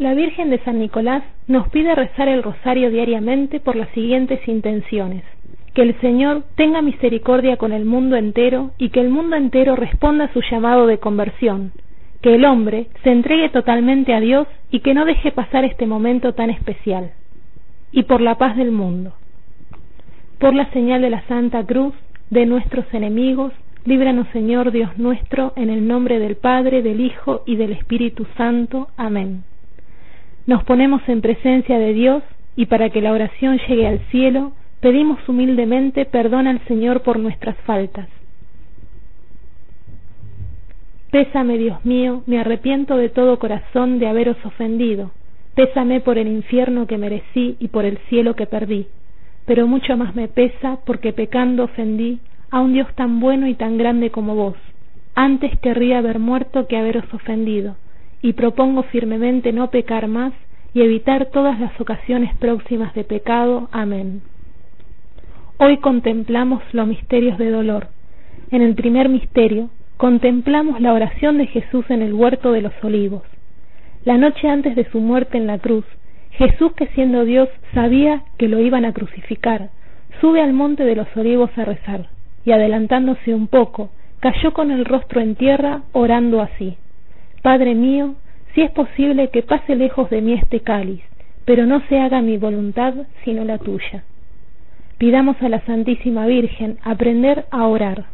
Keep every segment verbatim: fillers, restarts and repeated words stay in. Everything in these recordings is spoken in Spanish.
La Virgen de San Nicolás nos pide rezar el rosario diariamente por las siguientes intenciones: que el Señor tenga misericordia con el mundo entero y que el mundo entero responda a su llamado de conversión, que el hombre se entregue totalmente a Dios y que no deje pasar este momento tan especial, y por la paz del mundo. Por la señal de la Santa Cruz de nuestros enemigos, líbranos, Señor Dios nuestro, en el nombre del Padre, del Hijo y del Espíritu Santo. Amén. Nos ponemos en presencia de Dios y para que la oración llegue al cielo, pedimos humildemente perdón al Señor por nuestras faltas. Pésame, Dios mío, me arrepiento de todo corazón de haberos ofendido. Pésame por el infierno que merecí y por el cielo que perdí. Pero mucho más me pesa porque pecando ofendí a un Dios tan bueno y tan grande como vos. Antes querría haber muerto que haberos ofendido, y propongo firmemente no pecar más y evitar todas las ocasiones próximas de pecado. Amén. Hoy contemplamos los misterios de dolor. En el primer misterio, contemplamos la oración de Jesús en el huerto de los olivos. La noche antes de su muerte en la cruz, Jesús, que siendo Dios sabía que lo iban a crucificar, sube al monte de los olivos a rezar, y adelantándose un poco, cayó con el rostro en tierra, orando así: Padre mío, si es posible que pase lejos de mí este cáliz, pero no se haga mi voluntad sino la tuya. Pidamos a la Santísima Virgen aprender a orar.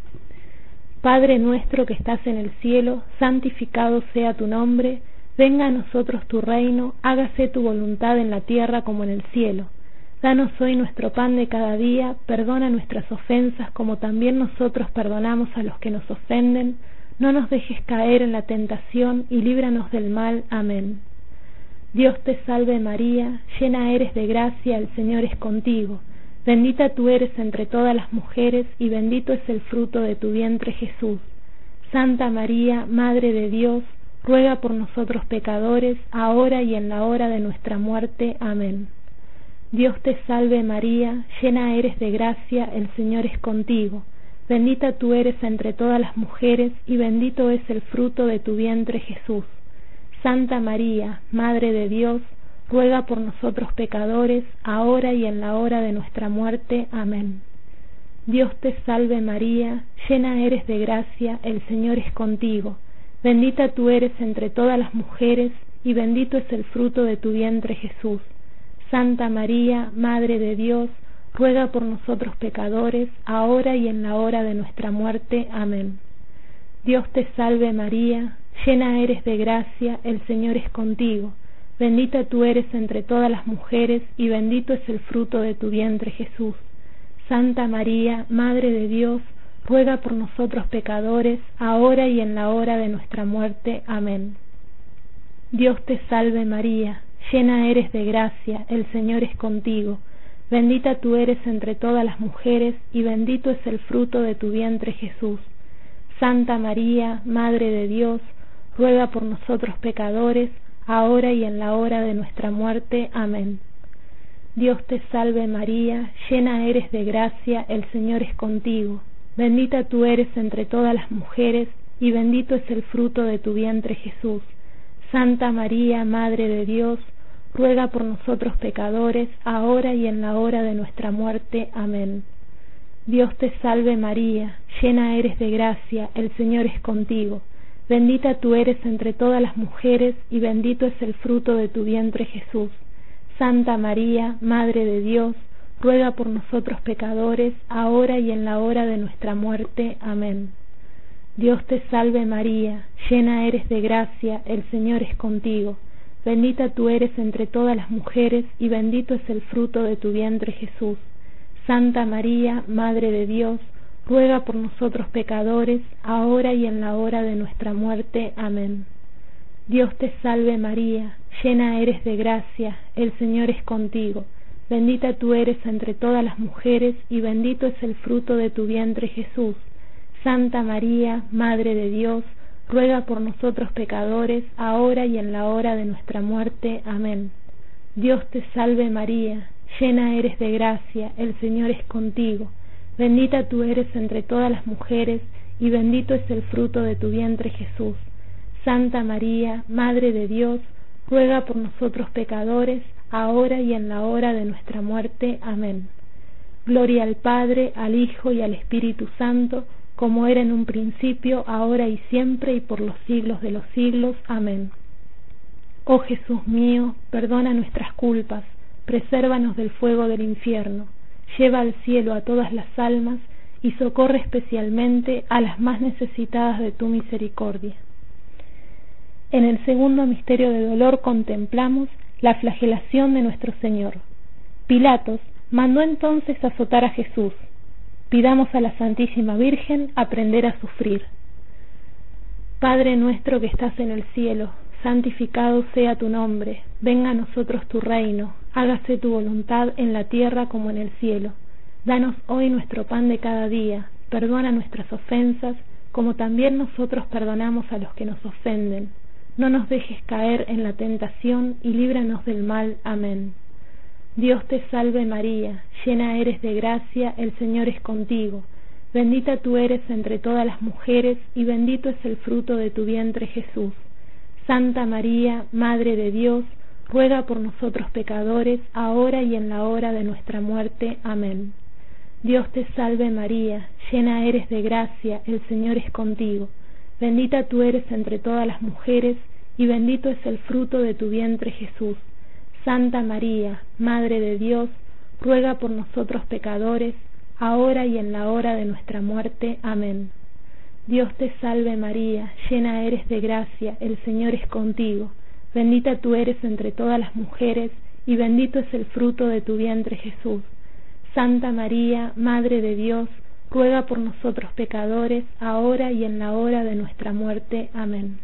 Padre nuestro que estás en el cielo, santificado sea tu nombre. Venga a nosotros tu reino, hágase tu voluntad en la tierra como en el cielo. Danos hoy nuestro pan de cada día, perdona nuestras ofensas como también nosotros perdonamos a los que nos ofenden. No nos dejes caer en la tentación y líbranos del mal. Amén. Dios te salve María, llena eres de gracia, el Señor es contigo. Bendita tú eres entre todas las mujeres y bendito es el fruto de tu vientre Jesús. Santa María, Madre de Dios, ruega por nosotros pecadores, ahora y en la hora de nuestra muerte. Amén. Dios te salve María, llena eres de gracia, el Señor es contigo. Bendita tú eres entre todas las mujeres, y bendito es el fruto de tu vientre Jesús. Santa María, Madre de Dios, ruega por nosotros pecadores, ahora y en la hora de nuestra muerte. Amén. Dios te salve María, llena eres de gracia, el Señor es contigo. Bendita tú eres entre todas las mujeres, y bendito es el fruto de tu vientre Jesús. Santa María, Madre de Dios, ruega por nosotros pecadores, ahora y en la hora de nuestra muerte. Amén. Dios te salve María, llena eres de gracia, el Señor es contigo. Bendita tú eres entre todas las mujeres, y bendito es el fruto de tu vientre Jesús. Santa María, Madre de Dios, ruega por nosotros pecadores, ahora y en la hora de nuestra muerte. Amén. Dios te salve María, llena eres de gracia, el Señor es contigo. Bendita tú eres entre todas las mujeres, y bendito es el fruto de tu vientre Jesús. Santa María, Madre de Dios, ruega por nosotros pecadores, ahora y en la hora de nuestra muerte. Amén. Dios te salve María, llena eres de gracia, el Señor es contigo. Bendita tú eres entre todas las mujeres, y bendito es el fruto de tu vientre Jesús. Santa María, Madre de Dios, ruega por nosotros pecadores, ahora y en la hora de nuestra muerte. Amén. Dios te salve María, llena eres de gracia, el Señor es contigo. Bendita tú eres entre todas las mujeres, y bendito es el fruto de tu vientre Jesús. Santa María, Madre de Dios, ruega por nosotros pecadores, ahora y en la hora de nuestra muerte. Amén. Dios te salve María, llena eres de gracia, el Señor es contigo. Bendita tú eres entre todas las mujeres, y bendito es el fruto de tu vientre Jesús. Santa María, Madre de Dios, ruega por nosotros pecadores, ahora y en la hora de nuestra muerte. Amén. Dios te salve María, llena eres de gracia, el Señor es contigo. Bendita tú eres entre todas las mujeres, y bendito es el fruto de tu vientre Jesús. Santa María, Madre de Dios, ruega por nosotros pecadores, ahora y en la hora de nuestra muerte. Amén. Dios te salve María, llena eres de gracia, el Señor es contigo. Bendita tú eres entre todas las mujeres, y bendito es el fruto de tu vientre Jesús. Santa María, Madre de Dios, ruega por nosotros pecadores, ahora y en la hora de nuestra muerte. Amén. Gloria al Padre, al Hijo y al Espíritu Santo, como era en un principio, ahora y siempre, y por los siglos de los siglos. Amén. Oh Jesús mío, perdona nuestras culpas, presérvanos del fuego del infierno, lleva al cielo a todas las almas y socorre especialmente a las más necesitadas de tu misericordia. En el segundo misterio de dolor contemplamos la flagelación de nuestro Señor. Pilatos mandó entonces azotar a Jesús. Pidamos a la Santísima Virgen aprender a sufrir. Padre nuestro que estás en el cielo, santificado sea tu nombre, venga a nosotros tu reino, hágase tu voluntad en la tierra como en el cielo. Danos hoy nuestro pan de cada día, perdona nuestras ofensas, como también nosotros perdonamos a los que nos ofenden. No nos dejes caer en la tentación y líbranos del mal. Amén. Dios te salve María, llena eres de gracia, el Señor es contigo. Bendita tú eres entre todas las mujeres y bendito es el fruto de tu vientre Jesús. Santa María, Madre de Dios, ruega por nosotros pecadores, ahora y en la hora de nuestra muerte. Amén. Dios te salve María, llena eres de gracia, el Señor es contigo. Bendita tú eres entre todas las mujeres, y bendito es el fruto de tu vientre Jesús. Santa María, Madre de Dios, ruega por nosotros pecadores, ahora y en la hora de nuestra muerte. Amén. Dios te salve María, llena eres de gracia, el Señor es contigo. Bendita tú eres entre todas las mujeres, y bendito es el fruto de tu vientre Jesús. Santa María, Madre de Dios, ruega por nosotros pecadores, ahora y en la hora de nuestra muerte. Amén.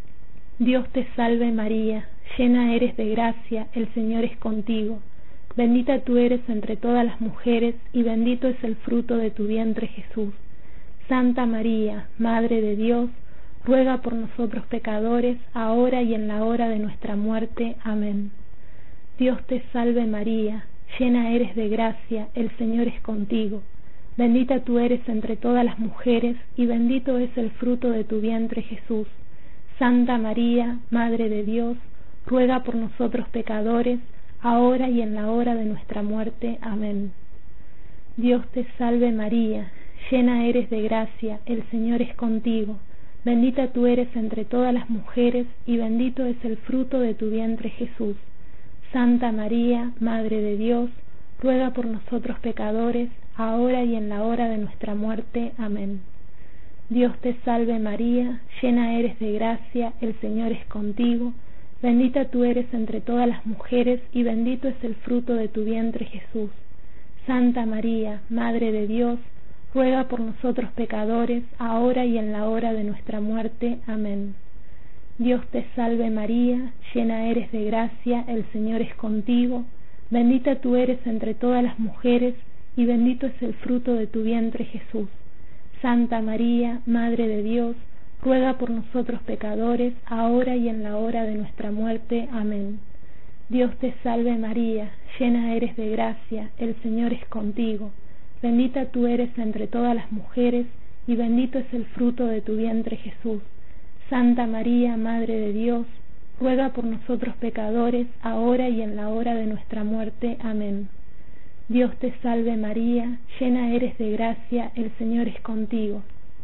Dios te salve María, llena eres de gracia, el Señor es contigo. Bendita tú eres entre todas las mujeres, y bendito es el fruto de tu vientre Jesús. Santa María, Madre de Dios, ruega por nosotros pecadores, ahora y en la hora de nuestra muerte. Amén. Dios te salve María, llena eres de gracia, el Señor es contigo. Bendita tú eres entre todas las mujeres, y bendito es el fruto de tu vientre Jesús. Santa María, Madre de Dios, ruega por nosotros pecadores, ahora y en la hora de nuestra muerte. Amén. Dios te salve María, llena eres de gracia, el Señor es contigo. Bendita tú eres entre todas las mujeres, y bendito es el fruto de tu vientre Jesús. Santa María, Madre de Dios, ruega por nosotros pecadores, ahora y en la hora de nuestra muerte. Amén. Dios te salve María, llena eres de gracia, el Señor es contigo. Bendita tú eres entre todas las mujeres, y bendito es el fruto de tu vientre Jesús. Santa María, Madre de Dios, ruega por nosotros pecadores, ahora y en la hora de nuestra muerte. Amén. Dios te salve María, llena eres de gracia, el Señor es contigo. Bendita tú eres entre todas las mujeres, y bendito es el fruto de tu vientre Jesús. Santa María, Madre de Dios, ruega por nosotros pecadores, ahora y en la hora de nuestra muerte. Amén. Dios te salve María, llena eres de gracia, el Señor es contigo. Bendita tú eres entre todas las mujeres, y bendito es el fruto de tu vientre Jesús. Santa María, Madre de Dios, ruega por nosotros pecadores, ahora y en la hora de nuestra muerte. Amén. Dios te salve María, llena eres de gracia, el Señor es contigo.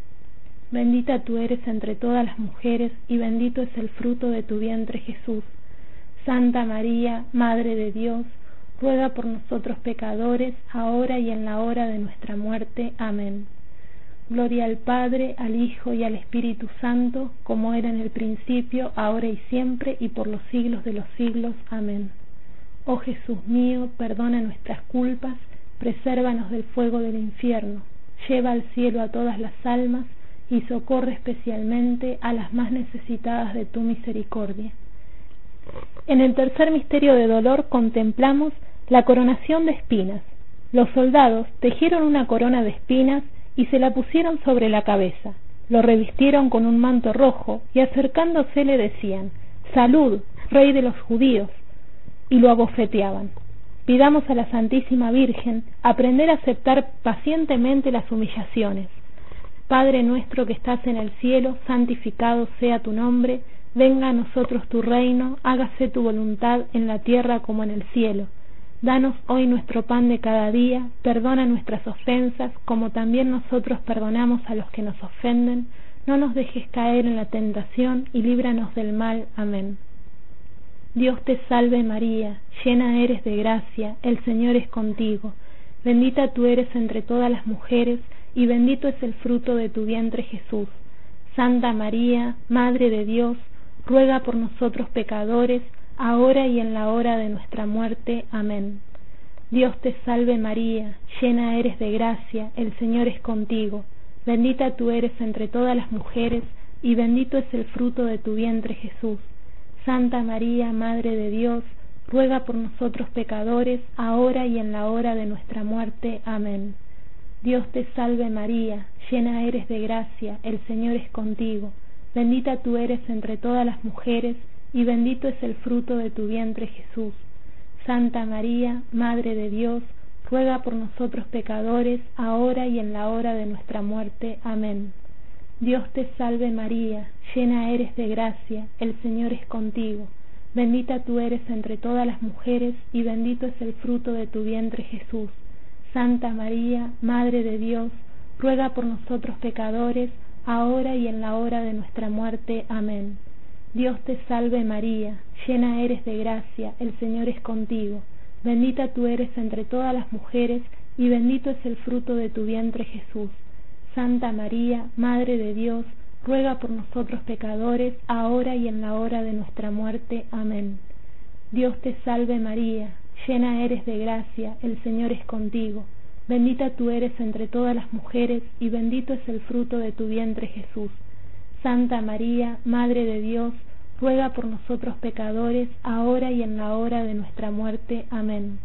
Bendita tú eres entre todas las mujeres, y bendito es el fruto de tu vientre Jesús. Santa María, Madre de Dios, ruega por nosotros pecadores, ahora y en la hora de nuestra muerte. Amén. Gloria al Padre, al Hijo y al Espíritu Santo, como era en el principio, ahora y siempre, y por los siglos de los siglos. Amén. Oh Jesús mío, perdona nuestras culpas, presérvanos del fuego del infierno, lleva al cielo a todas las almas, y socorre especialmente a las más necesitadas de tu misericordia. En el tercer misterio de dolor contemplamos la coronación de espinas. Los soldados tejieron una corona de espinas y se la pusieron sobre la cabeza, lo revistieron con un manto rojo y acercándose le decían: «Salud, Rey de los judíos», y lo abofeteaban. Pidamos a la Santísima Virgen aprender a aceptar pacientemente las humillaciones. Padre nuestro que estás en el cielo, santificado sea tu nombre, venga a nosotros tu reino, hágase tu voluntad en la tierra como en el cielo. Danos hoy nuestro pan de cada día, perdona nuestras ofensas, como también nosotros perdonamos a los que nos ofenden. No nos dejes caer en la tentación y líbranos del mal. Amén. Dios te salve María, llena eres de gracia, el Señor es contigo. Bendita tú eres entre todas las mujeres, y bendito es el fruto de tu vientre Jesús. Santa María, Madre de Dios, ruega por nosotros pecadores, ahora y en la hora de nuestra muerte. Amén. Dios te salve María, llena eres de gracia, el Señor es contigo. Bendita tú eres entre todas las mujeres, y bendito es el fruto de tu vientre Jesús. Santa María, Madre de Dios, ruega por nosotros pecadores, ahora y en la hora de nuestra muerte. Amén. Dios te salve María, llena eres de gracia, el Señor es contigo. Bendita tú eres entre todas las mujeres, y bendito es el fruto de tu vientre Jesús. Santa María, Madre de Dios, ruega por nosotros pecadores, ahora y en la hora de nuestra muerte. Amén. Dios te salve María, llena eres de gracia, el Señor es contigo. Bendita tú eres entre todas las mujeres, y bendito es el fruto de tu vientre Jesús. Santa María, Madre de Dios, ruega por nosotros pecadores, ahora y en la hora de nuestra muerte. Amén. Dios te salve María, llena eres de gracia, el Señor es contigo. Bendita tú eres entre todas las mujeres, y bendito es el fruto de tu vientre Jesús. Santa María, Madre de Dios, ruega por nosotros pecadores, ahora y en la hora de nuestra muerte. Amén. Dios te salve María, llena eres de gracia, el Señor es contigo. Bendita tú eres entre todas las mujeres, y bendito es el fruto de tu vientre Jesús. Santa María, Madre de Dios, ruega por nosotros pecadores, ahora y en la hora de nuestra muerte. Amén.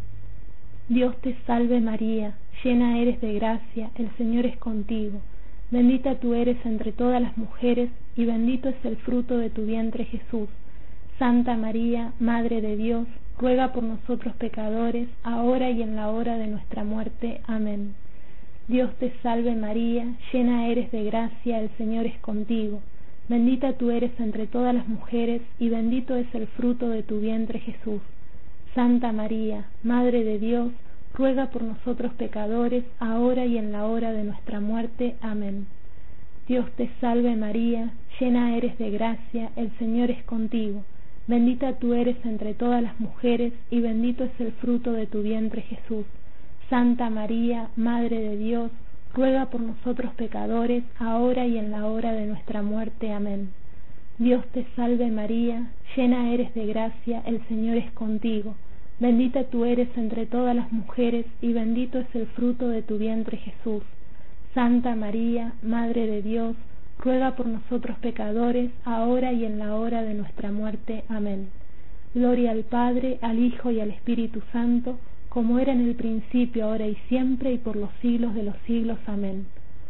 Dios te salve María, llena eres de gracia, el Señor es contigo. Bendita tú eres entre todas las mujeres, y bendito es el fruto de tu vientre Jesús. Santa María, Madre de Dios, ruega por nosotros pecadores, ahora y en la hora de nuestra muerte. Amén. Dios te salve María, llena eres de gracia, el Señor es contigo. Bendita tú eres entre todas las mujeres, y bendito es el fruto de tu vientre Jesús. Santa María, Madre de Dios, ruega por nosotros pecadores, ahora y en la hora de nuestra muerte. Amén. Dios te salve María, llena eres de gracia, el Señor es contigo. Bendita tú eres entre todas las mujeres, y bendito es el fruto de tu vientre Jesús. Santa María, Madre de Dios, ruega por nosotros pecadores, ahora y en la hora de nuestra muerte. Amén. Dios te salve María, llena eres de gracia, el Señor es contigo. Bendita tú eres entre todas las mujeres, y bendito es el fruto de tu vientre Jesús. Santa María, Madre de Dios, ruega por nosotros pecadores, ahora y en la hora de nuestra muerte. Amén. Gloria al Padre, al Hijo y al Espíritu Santo, como era en el principio, ahora y siempre, y por los siglos de los siglos. Amén.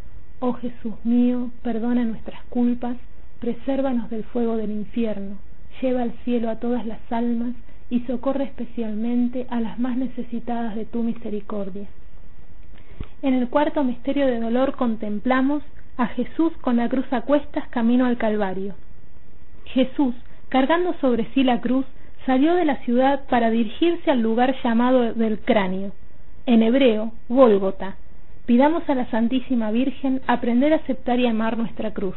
Oh Jesús mío, perdona nuestras culpas, presérvanos del fuego del infierno, lleva al cielo a todas las almas, y socorre especialmente a las más necesitadas de tu misericordia. En el cuarto misterio de dolor contemplamos a Jesús con la cruz a cuestas camino al Calvario. Jesús, cargando sobre sí la cruz, salió de la ciudad para dirigirse al lugar llamado del Cráneo, en hebreo, Gólgota. Pidamos a la Santísima Virgen aprender a aceptar y amar nuestra cruz.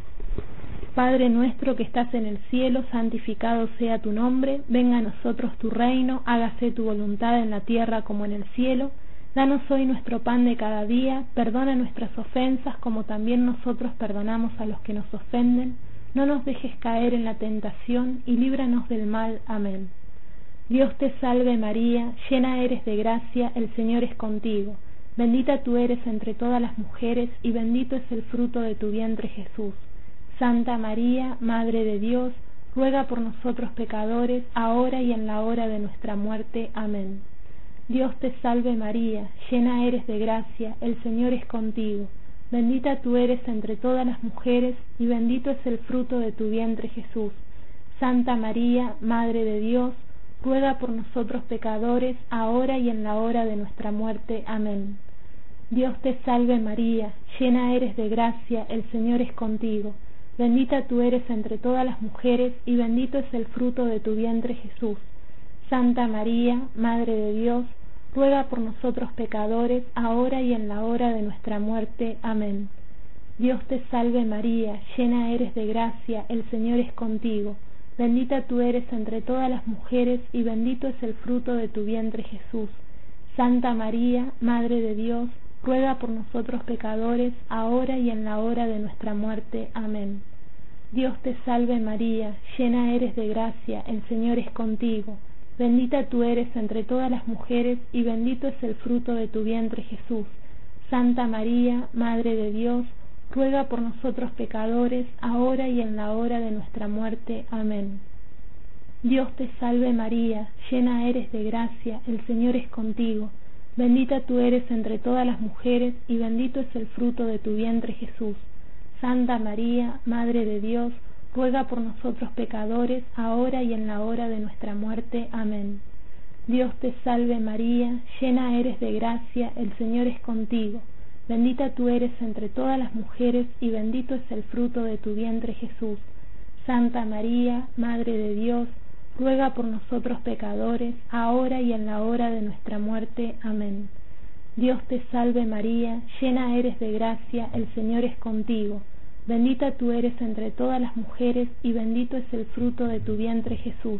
Padre nuestro que estás en el cielo, santificado sea tu nombre, venga a nosotros tu reino, hágase tu voluntad en la tierra como en el cielo. Danos hoy nuestro pan de cada día, perdona nuestras ofensas como también nosotros perdonamos a los que nos ofenden. No nos dejes caer en la tentación y líbranos del mal. Amén. Dios te salve María, llena eres de gracia, el Señor es contigo. Bendita tú eres entre todas las mujeres, y bendito es el fruto de tu vientre Jesús. Santa María, Madre de Dios, ruega por nosotros pecadores, ahora y en la hora de nuestra muerte. Amén. Dios te salve María, llena eres de gracia, el Señor es contigo. Bendita tú eres entre todas las mujeres, y bendito es el fruto de tu vientre Jesús. Santa María, Madre de Dios, ruega por nosotros pecadores, ahora y en la hora de nuestra muerte. Amén. Dios te salve María, llena eres de gracia, el Señor es contigo. bendita tú eres entre todas las mujeres, y bendito es el fruto de tu vientre Jesús. Santa María, Madre de Dios, ruega por nosotros pecadores, ahora y en la hora de nuestra muerte. Amén. Dios te salve María, llena eres de gracia, el Señor es contigo. Bendita tú eres entre todas las mujeres, y bendito es el fruto de tu vientre Jesús. Santa María, Madre de Dios, ruega por nosotros pecadores, ahora y en la hora de nuestra muerte. Amén. Dios te salve María, llena eres de gracia, el Señor es contigo. Bendita tú eres entre todas las mujeres, y bendito es el fruto de tu vientre Jesús. Santa María, Madre de Dios, ruega por nosotros pecadores, ahora y en la hora de nuestra muerte. Amén. Dios te salve María, llena eres de gracia, el Señor es contigo. Bendita tú eres entre todas las mujeres, y bendito es el fruto de tu vientre Jesús. Santa María, Madre de Dios, ruega por nosotros pecadores, ahora y en la hora de nuestra muerte. Amén. Dios te salve María, llena eres de gracia, el Señor es contigo. Bendita tú eres entre todas las mujeres, y bendito es el fruto de tu vientre Jesús. Santa María, Madre de Dios, ruega por nosotros pecadores, ahora y en la hora de nuestra muerte. Amén. Dios te salve María, llena eres de gracia, el Señor es contigo. Bendita tú eres entre todas las mujeres, y bendito es el fruto de tu vientre Jesús.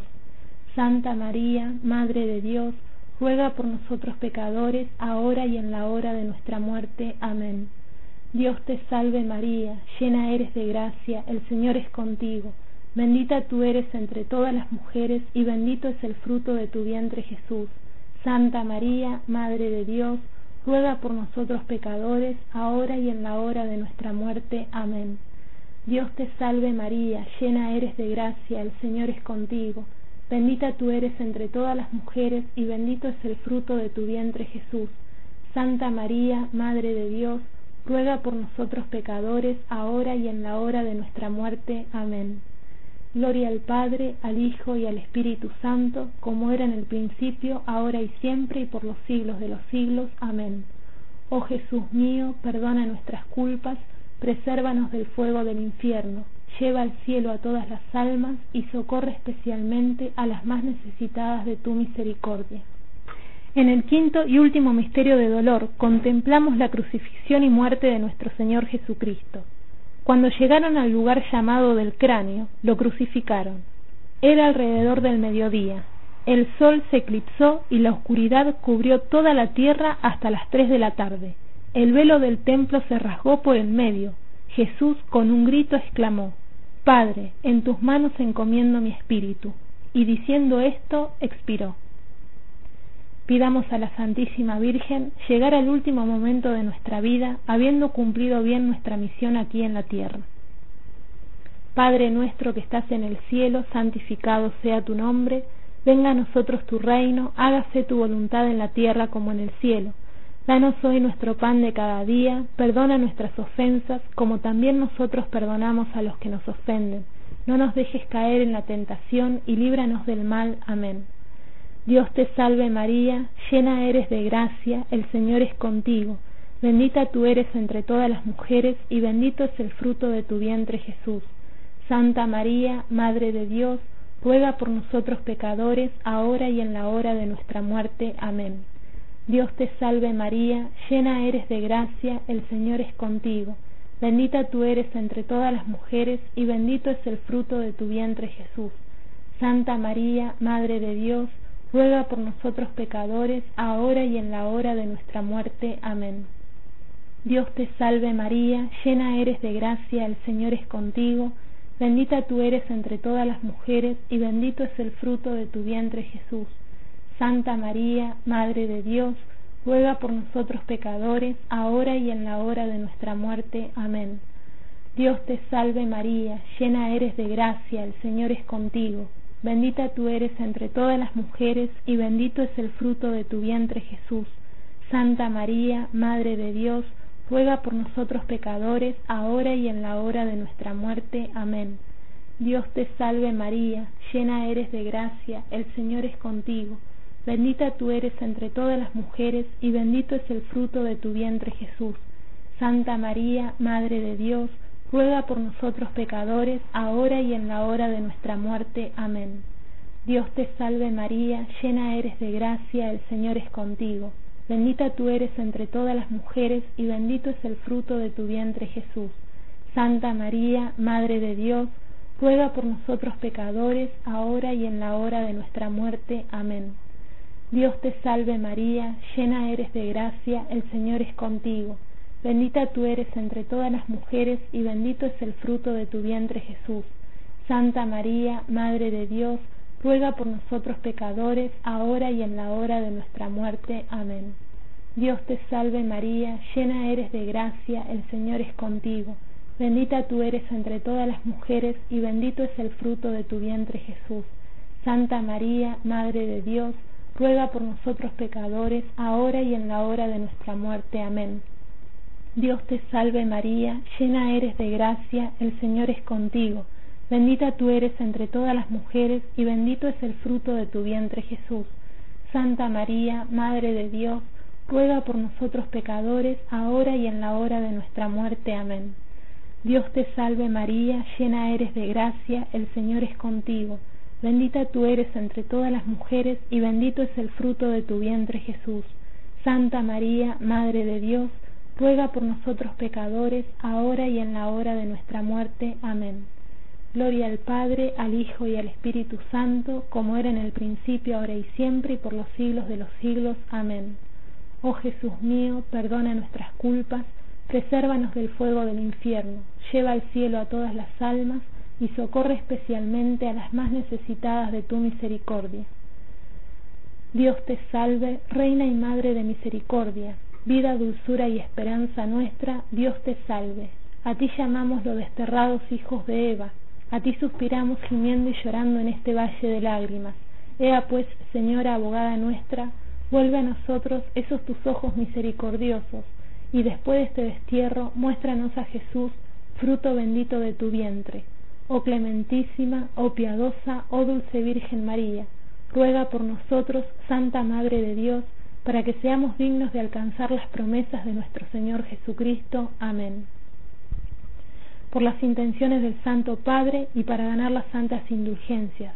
Santa María, Madre de Dios, ruega por nosotros pecadores, ahora y en la hora de nuestra muerte. Amén. Dios te salve María, llena eres de gracia, el Señor es contigo. Bendita tú eres entre todas las mujeres, y bendito es el fruto de tu vientre Jesús. Santa María, Madre de Dios, ruega por nosotros pecadores, ahora y en la hora de nuestra muerte. Amén. Dios te salve María, llena eres de gracia, el Señor es contigo. Bendita tú eres entre todas las mujeres, y bendito es el fruto de tu vientre Jesús. Santa María, Madre de Dios, ruega por nosotros pecadores, ahora y en la hora de nuestra muerte. Amén. Gloria al Padre, al Hijo y al Espíritu Santo, como era en el principio, ahora y siempre, y por los siglos de los siglos. Amén. Oh Jesús mío, perdona nuestras culpas, presérvanos del fuego del infierno, lleva al cielo a todas las almas, y socorre especialmente a las más necesitadas de tu misericordia. En el quinto y último misterio de dolor, contemplamos la crucifixión y muerte de nuestro Señor Jesucristo. Cuando llegaron al lugar llamado del cráneo, lo crucificaron. Era alrededor del mediodía. El sol se eclipsó y la oscuridad cubrió toda la tierra hasta las tres de la tarde. El velo del templo se rasgó por el medio. Jesús con un grito exclamó: Padre, en tus manos encomiendo mi espíritu. Y diciendo esto, expiró. Pidamos a la Santísima Virgen llegar al último momento de nuestra vida, habiendo cumplido bien nuestra misión aquí en la tierra. Padre nuestro que estás en el cielo, santificado sea tu nombre. Venga a nosotros tu reino, hágase tu voluntad en la tierra como en el cielo. Danos hoy nuestro pan de cada día, perdona nuestras ofensas, como también nosotros perdonamos a los que nos ofenden. No nos dejes caer en la tentación, y líbranos del mal. Amén. Dios te salve María, llena eres de gracia, el Señor es contigo. Bendita tú eres entre todas las mujeres, y bendito es el fruto de tu vientre Jesús. Santa María, Madre de Dios, ruega por nosotros pecadores, ahora y en la hora de nuestra muerte. Amén. Dios te salve María, llena eres de gracia, el Señor es contigo. Bendita tú eres entre todas las mujeres, y bendito es el fruto de tu vientre Jesús. Santa María, Madre de Dios, ruega por nosotros pecadores, ahora y en la hora de nuestra muerte. Amén. Dios te salve María, llena eres de gracia, el Señor es contigo. Bendita tú eres entre todas las mujeres, y bendito es el fruto de tu vientre Jesús. Santa María, Madre de Dios, ruega por nosotros pecadores, ahora y en la hora de nuestra muerte. Amén. Dios te salve María, llena eres de gracia, el Señor es contigo. Bendita tú eres entre todas las mujeres, y bendito es el fruto de tu vientre Jesús. Santa María, Madre de Dios, ruega por nosotros pecadores, ahora y en la hora de nuestra muerte. Amén. Dios te salve María, llena eres de gracia, el Señor es contigo. Bendita tú eres entre todas las mujeres, y bendito es el fruto de tu vientre Jesús. Santa María, Madre de Dios, ruega por nosotros pecadores, ahora y en la hora de nuestra muerte. Amén. Dios te salve María, llena eres de gracia, el Señor es contigo. Bendita tú eres entre todas las mujeres, y bendito es el fruto de tu vientre Jesús. Santa María, Madre de Dios, ruega por nosotros pecadores, ahora y en la hora de nuestra muerte. Amén. Dios te salve María, llena eres de gracia, el Señor es contigo. Bendita tú eres entre todas las mujeres, y bendito es el fruto de tu vientre Jesús. Santa María, Madre de Dios, ruega por nosotros pecadores, ahora y en la hora de nuestra muerte. Amén. Dios te salve María, llena eres de gracia, el Señor es contigo. Bendita tú eres entre todas las mujeres, y bendito es el fruto de tu vientre Jesús. Santa María, Madre de Dios, ruega por nosotros pecadores, ahora y en la hora de nuestra muerte. Amén. Dios te salve María, llena eres de gracia, el Señor es contigo. Bendita tú eres entre todas las mujeres, y bendito es el fruto de tu vientre Jesús. Santa María, Madre de Dios, ruega por nosotros pecadores, ahora y en la hora de nuestra muerte. Amén. Dios te salve María, llena eres de gracia, el Señor es contigo. Bendita tú eres entre todas las mujeres, y bendito es el fruto de tu vientre Jesús. Santa María, Madre de Dios, ruega por nosotros pecadores, ahora y en la hora de nuestra muerte. Amén. Gloria al Padre, al Hijo y al Espíritu Santo, como era en el principio, ahora y siempre, y por los siglos de los siglos. Amén. Oh Jesús mío, perdona nuestras culpas, presérvanos del fuego del infierno, lleva al cielo a todas las almas, y socorre especialmente a las más necesitadas de tu misericordia. Dios te salve, Reina y Madre de misericordia, vida, dulzura y esperanza nuestra. Dios te salve. A ti llamamos los desterrados hijos de Eva, a ti suspiramos gimiendo y llorando en este valle de lágrimas. Ea pues, Señora abogada nuestra, vuelve a nosotros esos tus ojos misericordiosos, y después de este destierro muéstranos a Jesús, fruto bendito de tu vientre. Oh clementísima, oh piadosa, oh dulce Virgen María, ruega por nosotros, Santa Madre de Dios, para que seamos dignos de alcanzar las promesas de nuestro Señor Jesucristo. Amén. Por las intenciones del Santo Padre y para ganar las santas indulgencias.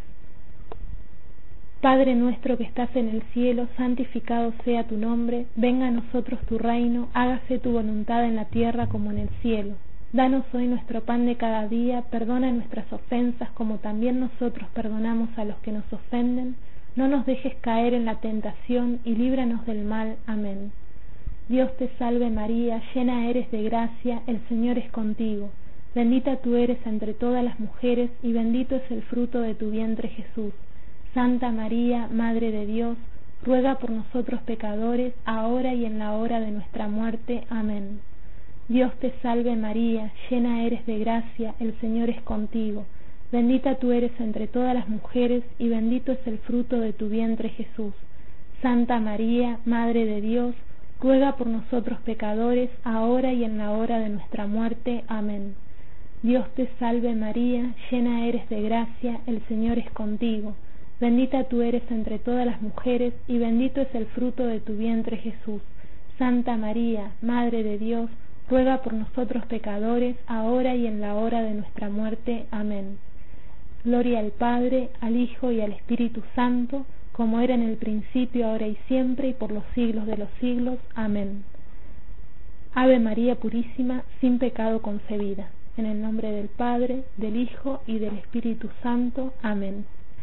Padre nuestro que estás en el cielo, santificado sea tu nombre, venga a nosotros tu reino, hágase tu voluntad en la tierra como en el cielo. Danos hoy nuestro pan de cada día, perdona nuestras ofensas como también nosotros perdonamos a los que nos ofenden. No nos dejes caer en la tentación y líbranos del mal. Amén. Dios te salve María, llena eres de gracia, el Señor es contigo. Bendita tú eres entre todas las mujeres, y bendito es el fruto de tu vientre Jesús. Santa María, Madre de Dios, ruega por nosotros pecadores, ahora y en la hora de nuestra muerte. Amén. Dios te salve María, llena eres de gracia, el Señor es contigo. Bendita tú eres entre todas las mujeres, y bendito es el fruto de tu vientre Jesús. Santa María, Madre de Dios, ruega por nosotros pecadores, ahora y en la hora de nuestra muerte. Amén. Dios te salve María, llena eres de gracia, el Señor es contigo. Bendita tú eres entre todas las mujeres, y bendito es el fruto de tu vientre Jesús. Santa María, Madre de Dios, ruega por nosotros pecadores, ahora y en la hora de nuestra muerte. Amén. Gloria al Padre, al Hijo y al Espíritu Santo, como era en el principio, ahora y siempre, y por los siglos de los siglos. Amén. Ave María Purísima, sin pecado concebida. En el nombre del Padre, del Hijo y del Espíritu Santo. Amén.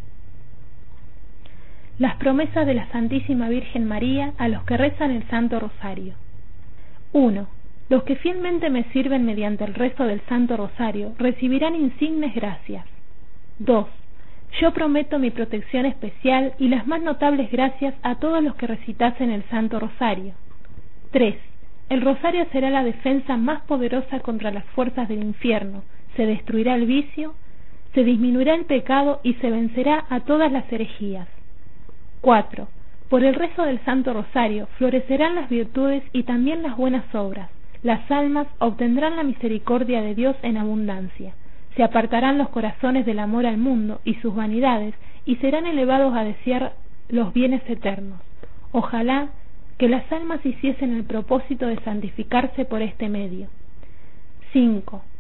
Las promesas de la Santísima Virgen María a los que rezan el Santo Rosario. uno. Los que fielmente me sirven mediante el rezo del Santo Rosario recibirán insignes gracias. dos. Yo prometo mi protección especial y las más notables gracias a todos los que recitasen el Santo Rosario. tres. El Rosario será la defensa más poderosa contra las fuerzas del infierno, se destruirá el vicio, se disminuirá el pecado y se vencerá a todas las herejías. cuatro. Por el rezo del Santo Rosario florecerán las virtudes y también las buenas obras. Las almas obtendrán la misericordia de Dios en abundancia. Se apartarán los corazones del amor al mundo y sus vanidades, y serán elevados a desear los bienes eternos. Ojalá que las almas hiciesen el propósito de santificarse por este medio. cinco.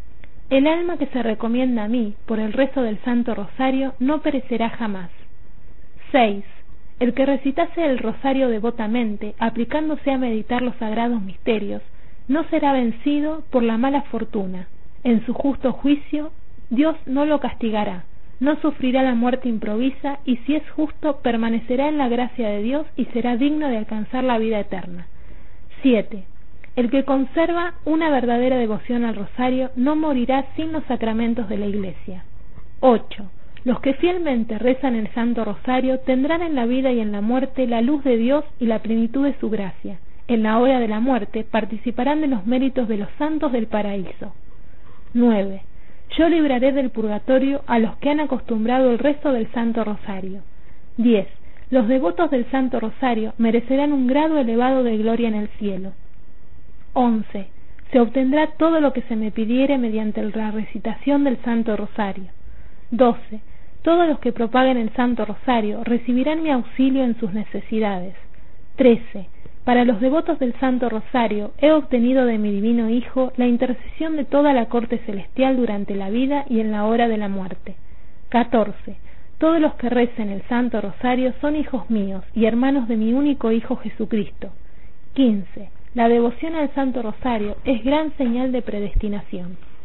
El alma que se recomienda a mí por el rezo del Santo Rosario no perecerá jamás. seis. El que recitase el rosario devotamente, aplicándose a meditar los sagrados misterios, no será vencido por la mala fortuna. En su justo juicio, Dios no lo castigará, no sufrirá la muerte improvisa, y si es justo, permanecerá en la gracia de Dios y será digno de alcanzar la vida eterna. siete. El que conserva una verdadera devoción al rosario no morirá sin los sacramentos de la Iglesia. ocho. Los que fielmente rezan el Santo Rosario tendrán en la vida y en la muerte la luz de Dios y la plenitud de su gracia. En la hora de la muerte participarán de los méritos de los santos del paraíso. nueve. Yo libraré del purgatorio a los que han acostumbrado el rezo del Santo Rosario. diez. Los devotos del Santo Rosario merecerán un grado elevado de gloria en el cielo. once. Se obtendrá todo lo que se me pidiere mediante la recitación del Santo Rosario. doce. Todos los que propaguen el Santo Rosario recibirán mi auxilio en sus necesidades. trece. Para los devotos del Santo Rosario he obtenido de mi divino Hijo la intercesión de toda la corte celestial durante la vida y en la hora de la muerte. catorce. Todos los que recen el Santo Rosario son hijos míos y hermanos de mi único Hijo Jesucristo. quince. La devoción al Santo Rosario es gran señal de predestinación.